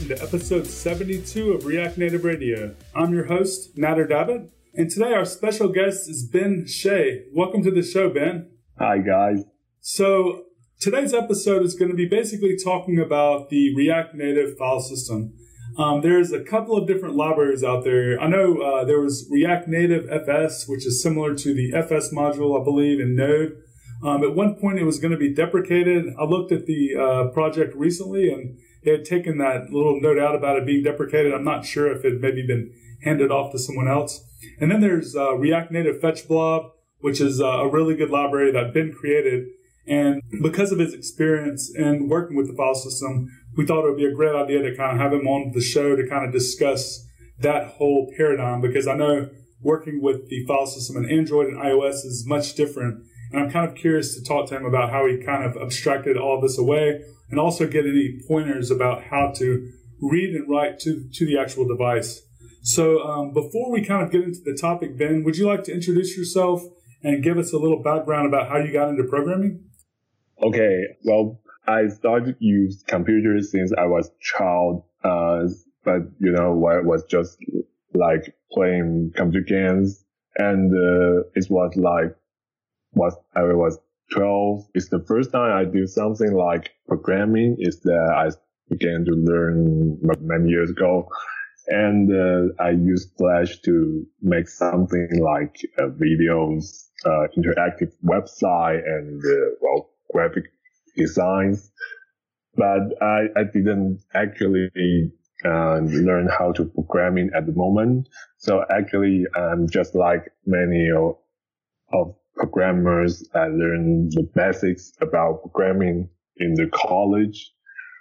to episode 72 of React Native Radio. I'm your host, Nader Dabit, and today our special guest is Ben Shea. Welcome to the show, Ben. Hi, guys. So today's episode is going to be basically talking about the React Native file system. There's a couple of different libraries out there. I know there was React Native FS, which is similar to the FS module, I believe, in Node. At one point, it was going to be deprecated. I looked at the project recently, and they had taken that little note out about it being deprecated. I'm not sure if it had maybe been handed off to someone else. And then there's React Native Fetch Blob, which is a really good library that Ben created. And because of his experience in working with the file system, we thought it would be a great idea to kind of have him on the show to kind of discuss that whole paradigm, because I know working with the file system in Android and iOS is much different. And I'm kind of curious to talk to him about how he kind of abstracted all of this away and also get any pointers about how to read and write to the actual device. So before we kind of get into the topic, Ben, would you like to introduce yourself and give us a little background about how you got into programming? Okay, well, I started to use computers since I was a child, but, I was just like playing computer games, and it was like, I was 12. It's the first time I do something like programming is that I began to learn many years ago. And I used Flash to make something like videos, interactive website, and graphic designs. But I didn't actually learn how to programming at the moment. So actually, I'm just like many of programmers. I learned the basics about programming in the college.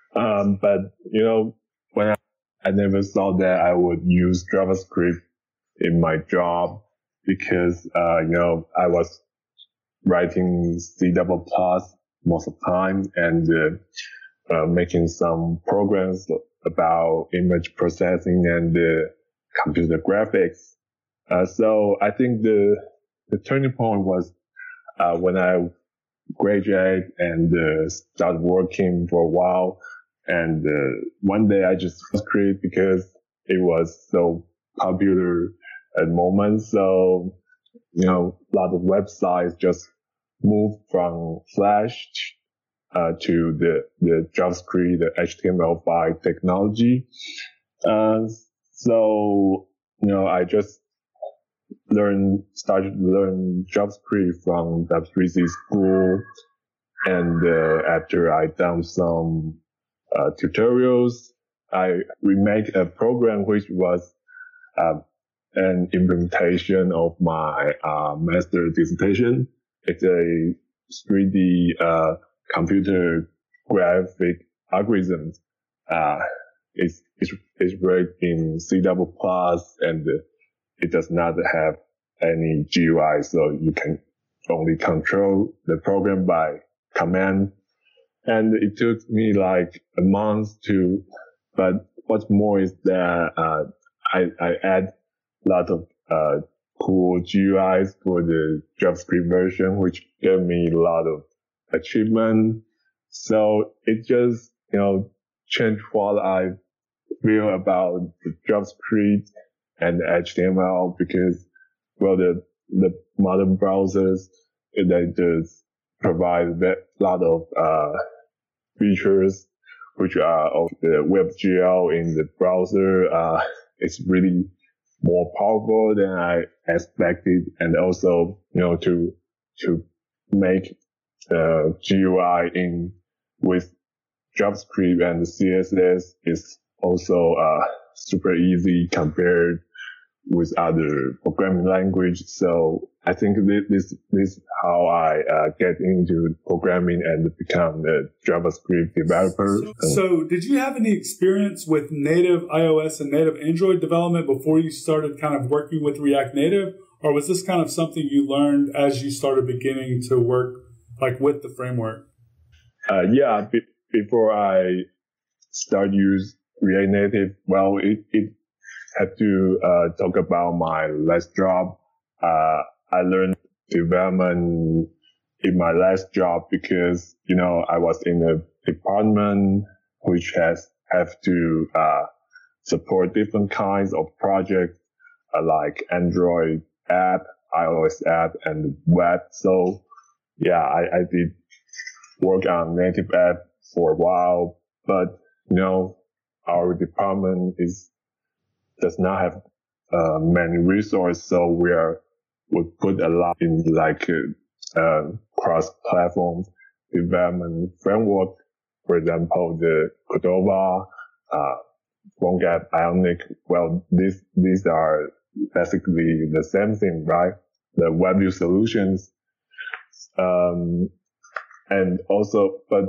But when I never thought that I would use JavaScript in my job, because, I was writing C++ most of the time and making some programs about image processing and computer graphics. So I think the turning point was when I graduated and started working for a while. And one day I just created because it was so popular at the moment. So, a lot of websites just moved from Flash to the JavaScript, the HTML5 technology. So, I just started to learn JavaScript from W3C school. And after I done some tutorials, we made a program which was an implementation of my master dissertation. It's a 3D computer graphic algorithm. It's written in C++, and it does not have any GUI, so you can only control the program by command. And it took me like a month but what's more is that I add a lot of cool GUIs for the JavaScript version, which gave me a lot of achievement. So it just, changed what I feel about the JavaScript and HTML, because, the modern browsers, they just provide a lot of features which are of the WebGL in the browser. It's really more powerful than I expected, and also to make GUI in with JavaScript and CSS is also super easy compared with other programming language. So I think this is how I get into programming and become a JavaScript developer. So did you have any experience with native iOS and native Android development before you started kind of working with React Native? Or was this kind of something you learned as you started beginning to work like with the framework? Before I start use React Native, it had to talk about my last job. I learned development in my last job because, I was in a department which has have to support different kinds of projects like Android app, iOS app, and web. So yeah, I did work on native app for a while, but our department does not have many resources, so we put a lot in like cross-platform development framework. For example, the Cordova, PhoneGap, Ionic. Well, these are basically the same thing, right? The WebView solutions. And also, but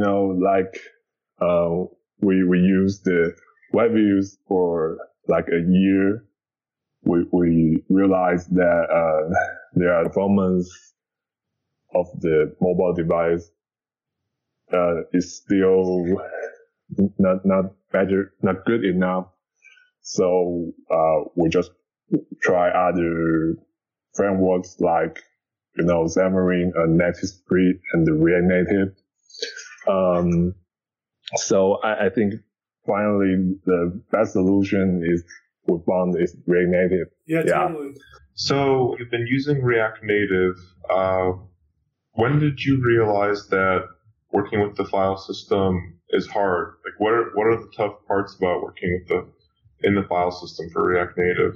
we use the WebViews for like a year. We realized that the performance of the mobile device is still not good enough. So we just try other frameworks like Xamarin, NetSuite, and the React Native. So I think finally the best solution we found is React Native. Yeah, totally. So you've been using React Native. When did you realize that working with the file system is hard? Like, what are the tough parts about working in the file system for React Native?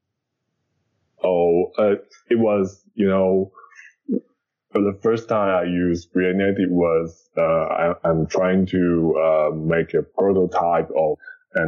It was, for the first time I used React Native was, I'm trying to, make a prototype of,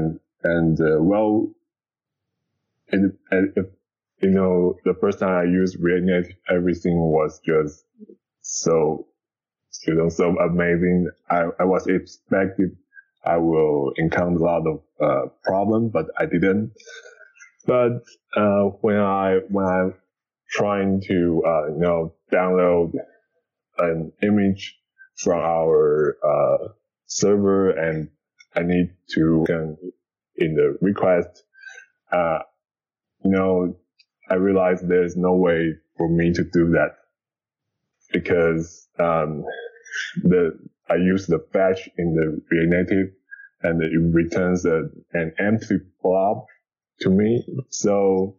the first time I used React Native, everything was just so amazing. I was expected I will encounter a lot of, problems, but I didn't. But when I'm trying to download an image from our server, and I need to in the request, I realized there's no way for me to do that because I use the fetch in the React Native, and it returns an empty blob to me. So,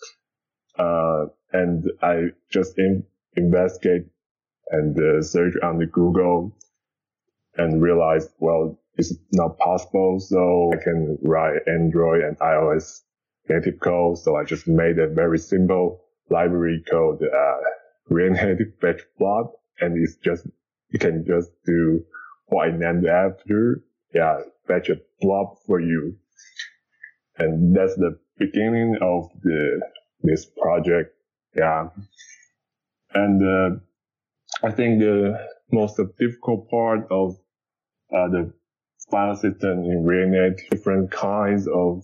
and I just investigate and search on the Google and realize, well, it's not possible. So I can write Android and iOS native code. So I just made a very simple library called React Native fetch blob, and you can just do what I named after. Yeah, fetch a blob for you. And that's the beginning of this project. Yeah. And I think the most difficult part of the file system in React Native, different kinds of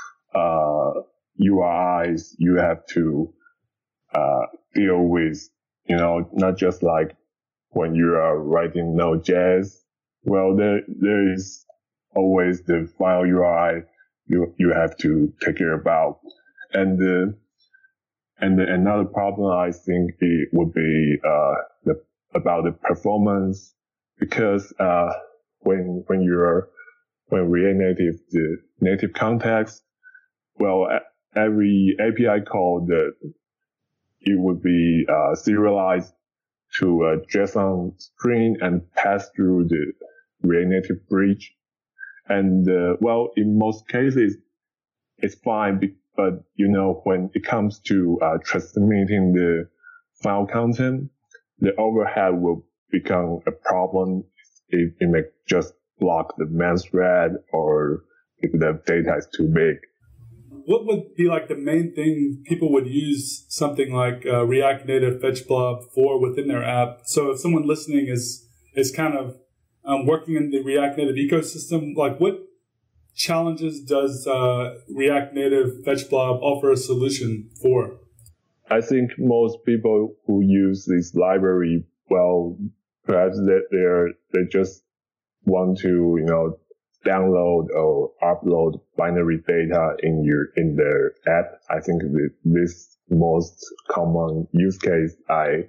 URIs you have to deal with, not just like when you are writing Node.js. Well, there is always the file URI you have to take care about. And another problem I think it would be about the performance, because when React Native, the native context, well, every API call it would be serialized to a JSON string and pass through the React Native bridge. And well, in most cases, it's fine, but when it comes to transmitting the file content, the overhead will become a problem. It may just block the main thread, or if the data is too big. What would be like the main thing people would use something like React Native Fetch Blob for within their app? So if someone listening is kind of working in the React Native ecosystem, like what challenges does React Native Fetch Blob offer a solution for? I think most people who use this library, well, perhaps they just want to download or upload binary data in their app. I think this most common use case I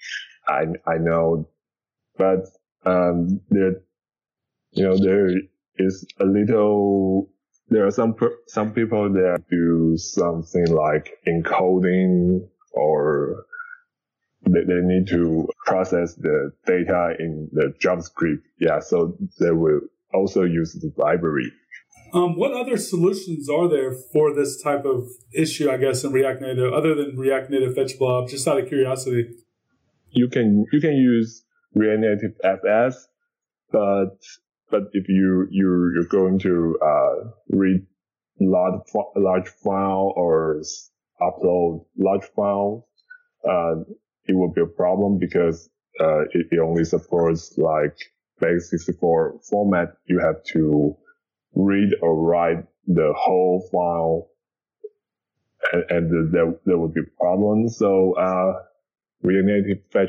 know, but there is a little. There are some people that do something like encoding, or they need to process the data in the JavaScript. Yeah, so they will also use the library. What other solutions are there for this type of issue, I guess, in React Native, other than React Native Fetch Blob, just out of curiosity? You can use React Native FS, but if you're going to read large file or upload large file, it will be a problem because it only supports like base64 format. You have to read or write the whole file, and there would be problems. So React Native Fetch,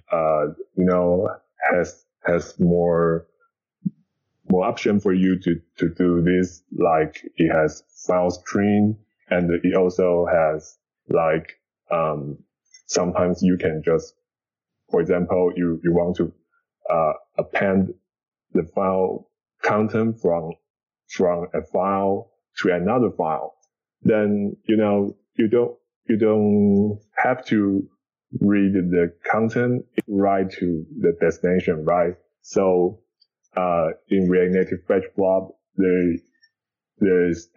has more option for you to do this. Like it has file stream, and it also has like sometimes you can just, for example, you want to append the file content from a file to another file. Then you don't have to read the content right to the destination, right? So in React Native Fetch Blob, there's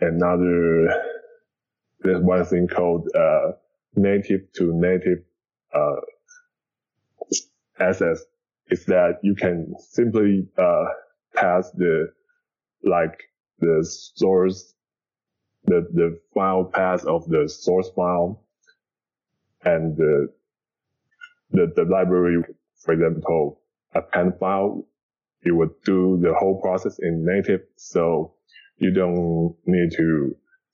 one thing called native to native access. Is that you can simply pass the source, the file path of the source file, and the library, for example, append file, it would do the whole process in native, so you don't need to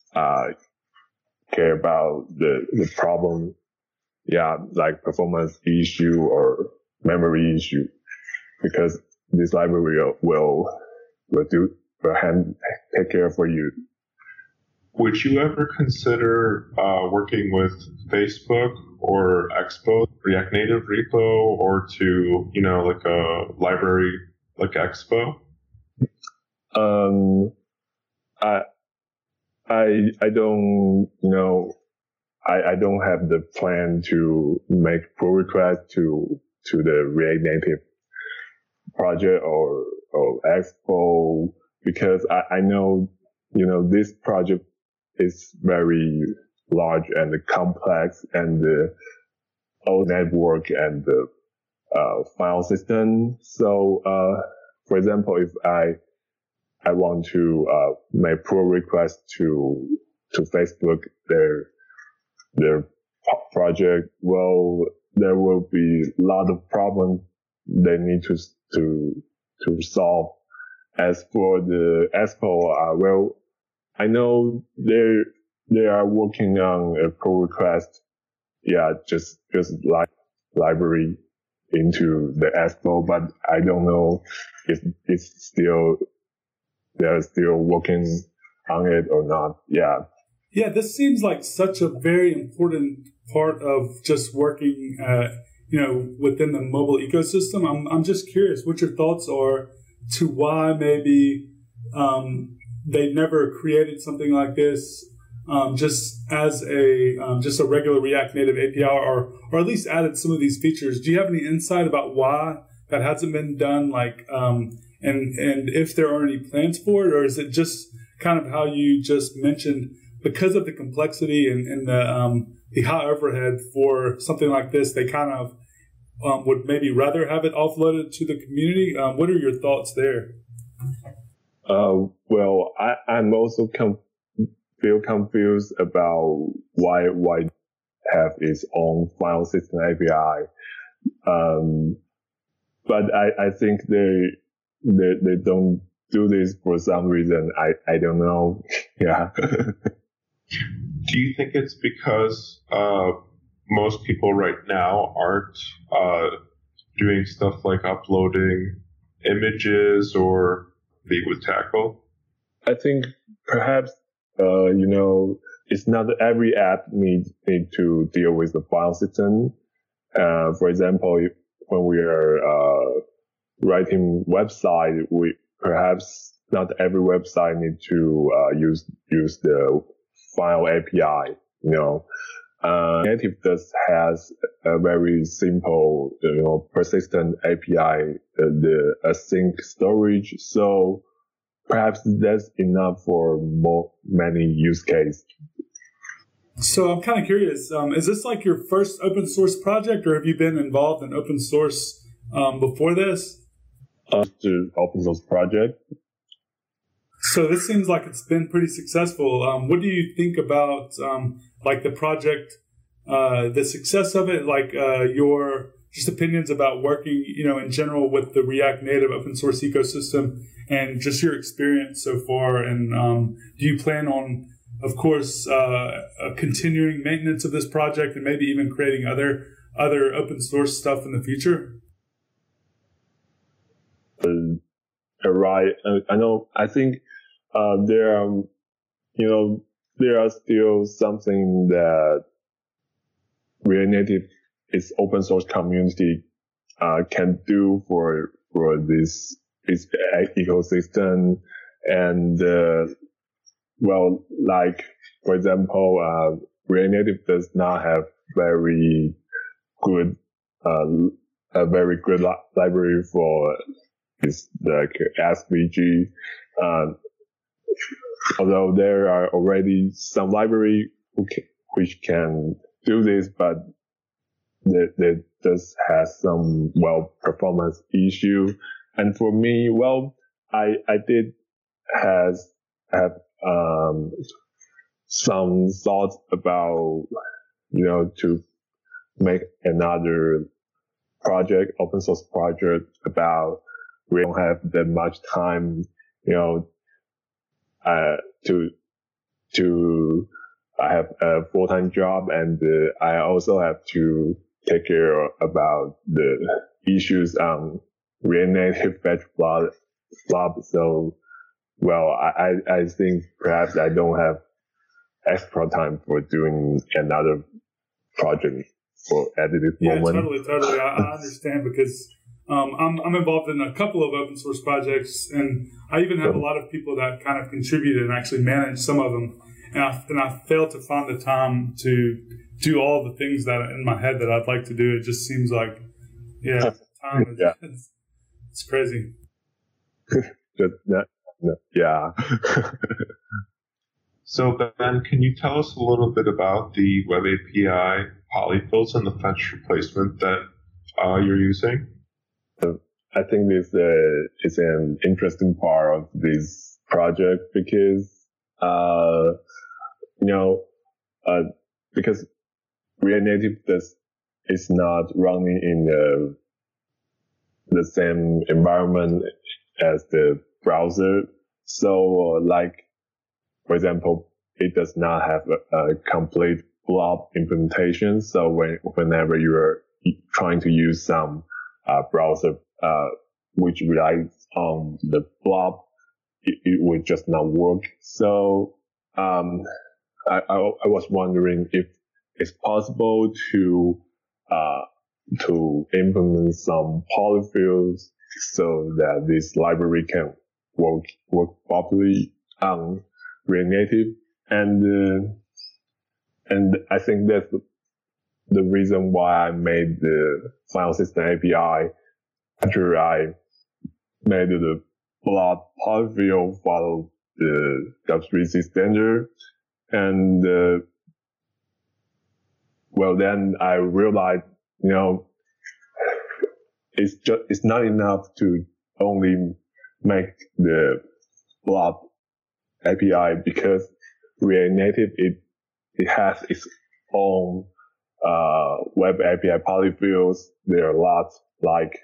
care about the problem, like performance issue or memory issue, because this library will take care for you. Would you ever consider working with Facebook or Expo, React Native repo, or to, like a library like Expo? I don't, I don't have the plan to make pull request to the React Native project or Expo, because I know, this project is very large and complex, and the whole network and the file system. So, for example, if I want to make pull request to Facebook, their project, well, there will be a lot of problems they need to solve. As for the Expo, well, I know they are working on a pull request. Yeah, just like library into the Expo, but I don't know if they're still working on it or not. Yeah. Yeah, this seems like such a very important part of just working, within the mobile ecosystem. I'm just curious what your thoughts are to why maybe they never created something like this just as a regular React Native API, or at least added some of these features. Do you have any insight about why that hasn't been done? And if there are any plans for it, or is it just kind of how you just mentioned, because of the complexity and the high overhead for something like this, they kind of would maybe rather have it offloaded to the community? What are your thoughts there? Well, I'm also feel confused about why have its own file system API. But I think they don't do this for some reason. I don't know. Yeah. Do you think it's because most people right now aren't doing stuff like uploading images or they would tackle? I think perhaps it's not every app need to deal with the file system. For example, when we are writing website, we perhaps not every website need to use the file API. Native does has a very simple, persistent API, the async storage. So perhaps that's enough for many use cases. So I'm kind of curious, is this like your first open source project, or have you been involved in open source before this? The open source project. So this seems like it's been pretty successful. What do you think about like the project, the success of it, like your just opinions about working, in general with the React Native open source ecosystem, and just your experience so far? And do you plan on, of course, continuing maintenance of this project and maybe even creating other open source stuff in the future? Right. I think there are still something that React Native, its open source community, can do for this ecosystem. And like for example, React Native does not have very good library for this like SVG. Although there are already some library which can do this, but they does has some performance issue. And for me, I did have some thoughts about to make another project, open source project, about we don't have that much time, I have a full-time job, and I also have to take care about the issues on React Native batch blob. So, I think perhaps I don't have extra time for doing another project at this moment. Yeah, totally. I understand, because I'm involved in a couple of open source projects, and I even have a lot of people that kind of contribute and actually manage some of them. And I fail to find the time to do all the things that are in my head that I'd like to do. It just seems like, time is it's crazy. Yeah. So Ben, can you tell us a little bit about the Web API polyfills and the fetch replacement that you're using? I think this is an interesting part of this project, because because React Native is not running in the same environment as the browser. So, for example, it does not have a complete blob implementation. So whenever you are trying to use some browser which relies on the blob, it would just not work. So I was wondering if it's possible to implement some polyfills so that this library can work properly on React Native, and I think that's the reason why I made the file system API after I made the blob polyfill follow the W3C standard. And, then I realized, it's not enough to only make the blob API, because React Native, it has its own, web API polyfills. There are lots like,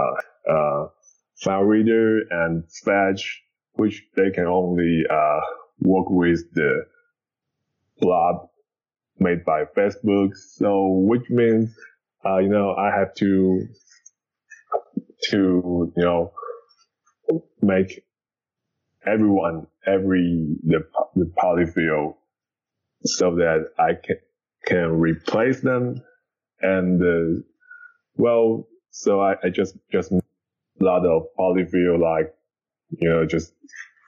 file reader and fetch, which they can only, work with the blob made by Facebook. So, which means, I have to make the polyfill so that I can replace them. And, so I just a lot of polyfill, just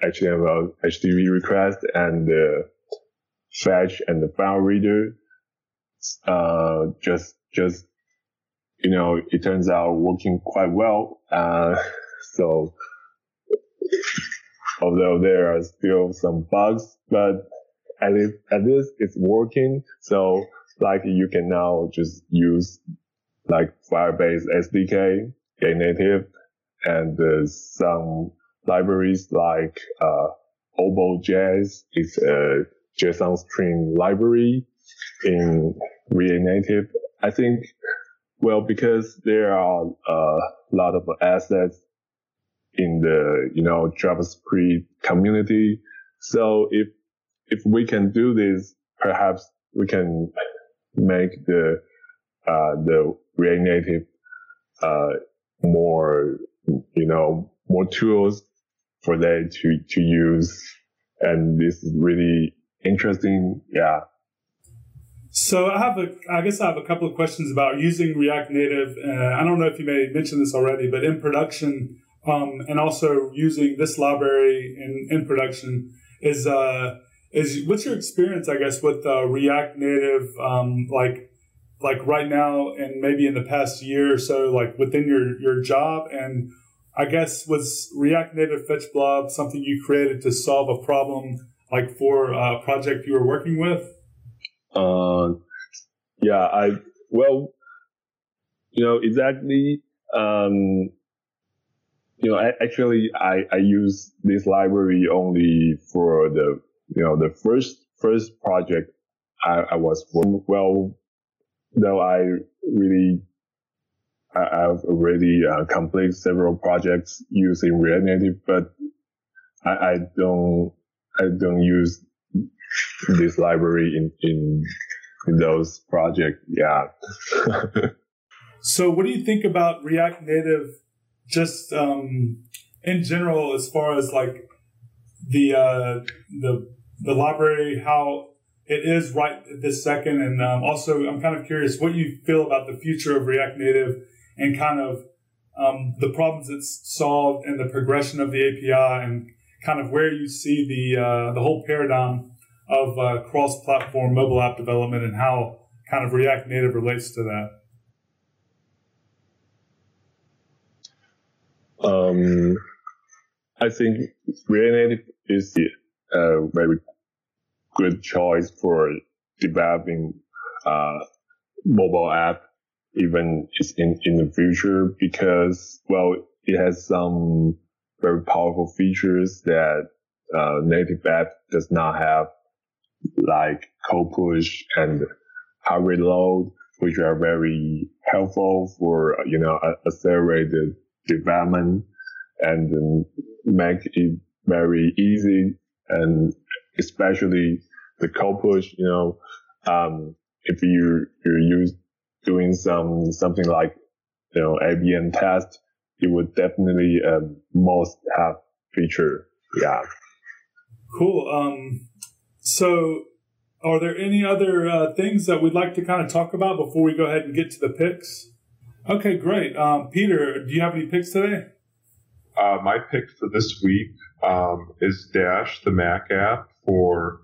HTML, HTTP request, and fetch and the file reader. Just it turns out working quite well. So although there are still some bugs, but at least it's working. So like you can now just use like Firebase SDK, Knative, and some libraries like Obo.js is a JSON string library in React Native. I think, well, because there are a lot of assets in the JavaScript community, so if we can do this, perhaps we can make the React Native more tools for them to use, and this is really interesting. Yeah. So I guess I have a couple of questions about using React Native. I don't know if you may mention this already, but in production, and also using this library in production is what's your experience, I guess, with React Native, like right now and maybe in the past year or so, like within your job? And I guess was React Native Fetch Blob something you created to solve a problem, like for a project you were working with? Yeah, exactly. Actually, I use this library only for the first project I was working. Well, though I've already completed several projects using React Native, but I don't use this library in those projects. Yeah. So what do you think about React Native just in general, as far as like the library, how it is right this second? And also I'm kind of curious what you feel about the future of React Native and kind of the problems it's solved and the progression of the API, and kind of where you see the whole paradigm of cross-platform mobile app development and how kind of React Native relates to that. I think React Native is a very good choice for developing mobile app, even in the future, because, well, it has some very powerful features that native app does not have, like code push and hard reload, which are very helpful for accelerated development and make it very easy. And especially the code push, if you're doing something like ABM test, it would definitely most have feature. Yeah. Cool. So are there any other things that we'd like to kind of talk about before we go ahead and get to the picks? Okay, great. Peter, do you have any picks today? My pick for this week is Dash, the Mac app for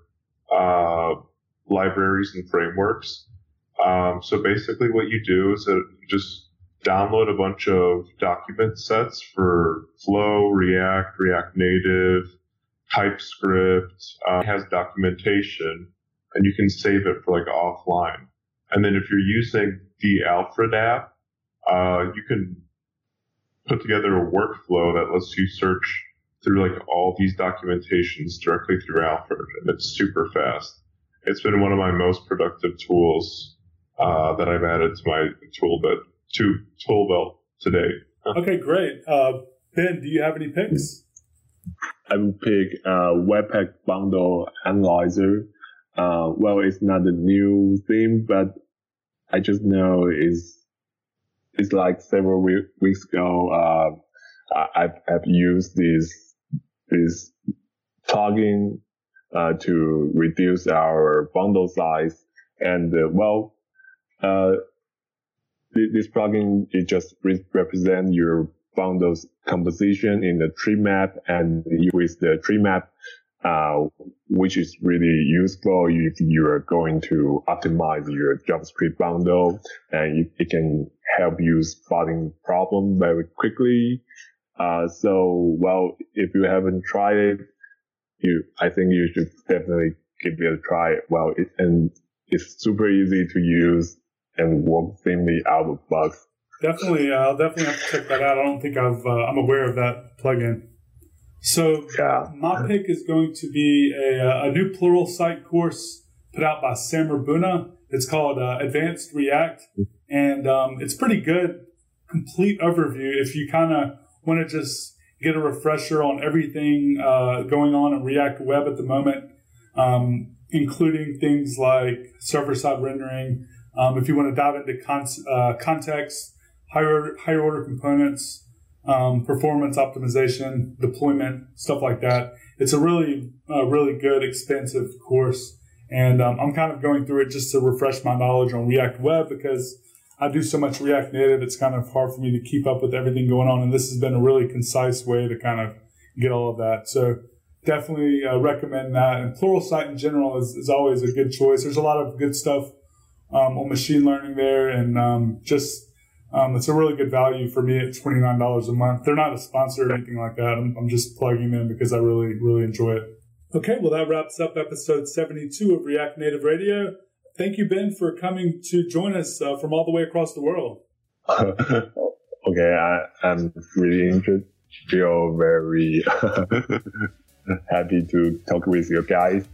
libraries and frameworks. So basically what you do is just download a bunch of document sets for Flow, React, React Native, TypeScript. It has documentation, and you can save it for like offline. And then if you're using the Alfred app, you can put together a workflow that lets you search through like all these documentations directly through Alfred, and it's super fast. It's been one of my most productive tools that I've added to my tool belt today. Okay, great. Ben, do you have any picks? I will pick Webpack Bundle Analyzer. Well, it's not a new thing, but I just know it's like several weeks ago. I've used this plugin to reduce our bundle size, and this plugin, it just represents your bundles composition in the tree map, and with the tree map, which is really useful if you are going to optimize your JavaScript bundle, and it can help you spotting problem very quickly. Well, if you haven't tried it, I think you should definitely give it a try. Well, it's super easy to use and work seamlessly out of the box. Definitely, I'll definitely have to check that out. I don't think I'm aware of that plugin. So my pick is going to be a new Pluralsight course put out by Sam Rabuna. It's called Advanced React, and it's pretty good, complete overview if you kind of want to just get a refresher on everything going on in React Web at the moment, including things like server-side rendering. If you want to dive into context, higher order components, performance optimization, deployment, stuff like that. It's a really good, expensive course. And I'm kind of going through it just to refresh my knowledge on React Web because I do so much React Native. It's kind of hard for me to keep up with everything going on. And this has been a really concise way to kind of get all of that. So definitely recommend that. And Pluralsight in general is always a good choice. There's a lot of good stuff on machine learning there. And it's a really good value for me at $29 a month. They're not a sponsor or anything like that. I'm just plugging them because I really, really enjoy it. Okay, well, that wraps up episode 72 of React Native Radio. Thank you, Ben, for coming to join us from all the way across the world. Okay, I'm really interested. Feel very happy to talk with you guys.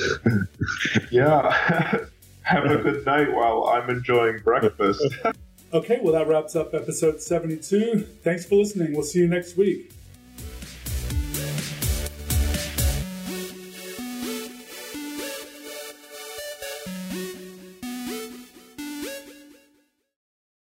Yeah, have a good night while I'm enjoying breakfast. Okay, well, that wraps up episode 72. Thanks for listening. We'll see you next week.